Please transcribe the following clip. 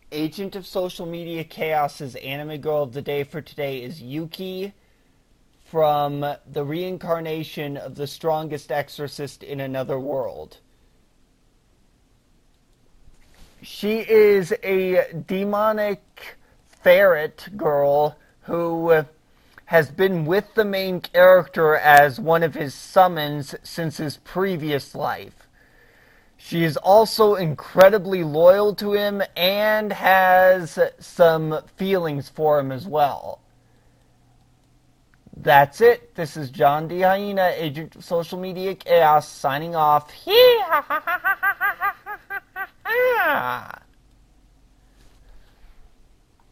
Agent of Social Media Chaos's anime girl of the day for today is Yuki from the reincarnation of the strongest exorcist in another world. She is a demonic ferret girl who has been with the main character as one of his summons since his previous life. She is also incredibly loyal to him and has some feelings for him as well. That's it. This is John D. Hyena, Agent of Social Media Chaos, signing off.